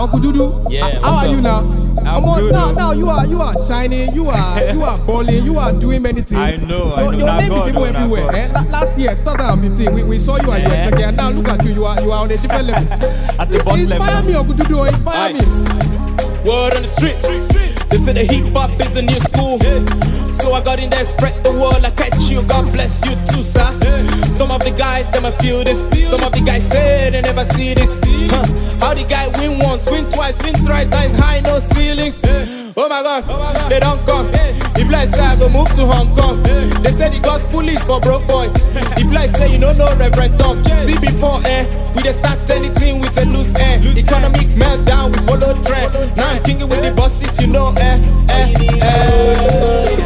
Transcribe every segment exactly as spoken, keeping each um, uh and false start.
Uncle Dudu. Yeah, how are up? you now? I'm on, good. Now, now you are you are shining. You are you are balling. You are doing many things. I know. I Your, know. your Now name God, is even now everywhere. God. Eh? La- last year, twenty fifteen, we, we saw you and you Yeah. were drinking. And now look at you. You are you are on a different level. As a Please boss inspire level. me, Uncle Dudu. Inspire Aye. me. Word on the street. They say the hip hop is the new school. So I got in there, spread the word, I catch you, God bless you too, sir. Some of the guys, them I feel this. Some of the guys say they never see this. Huh. How the guy win once, win twice, win thrice, nice high, no ceilings. Oh my God, they don't come. If like say I go move to Hong Kong. They say the gospel is for broke boys. If like say you don't know Reverend Tom. See before eh, we just start anything with a loose air. Economic meltdown, we follow trend. Now I'm kicking with the bosses, you know eh, eh, eh.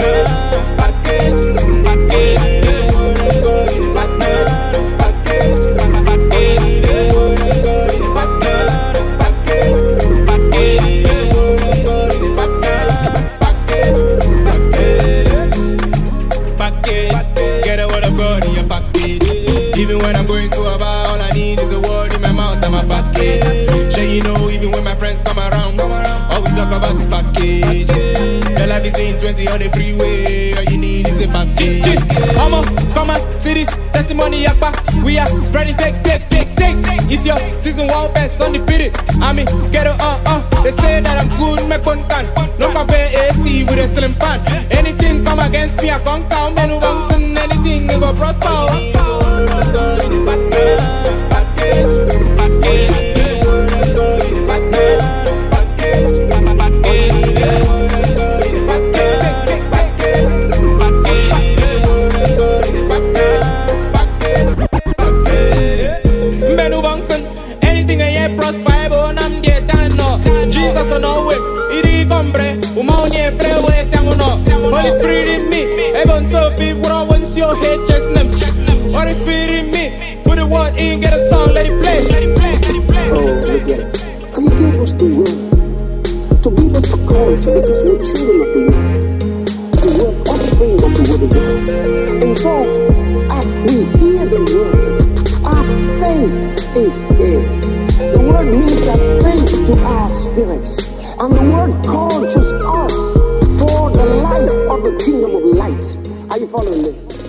Get a word of God in your package. Even when I'm going to a bar, all I need is a word in my mouth and my package. Sure you know, even when my friends come around, all we talk about is package. Your life is in twenty on the freeway, all you need is a package. Come on, come on, see this testimony yakba. We are spreading take, take, take, take. It's your season one best undefeated. I mean, get it, uh, uh. They say that I'm good, make one can. No compare A C with a slim fan. Anything come against me, I can't count. Men who wants and anything, they go prosper. Men who wants and anything I hear prosper, but I'm there, done no. Jesus on our way, it is combre. Umaunie freeway, tanguno. Holy Spirit in me, heaven so big, what I want your head just them. Holy Spirit in me, put the word in, get a song, let it play. Oh, look at it. He gave us the word to give us a call to make us new children of the world. The word offspring of the word of God. And so, as we hear the word, our faith is there. The word ministers faith to our spirits. And the word calls us for the life of the kingdom of light. Are you following this?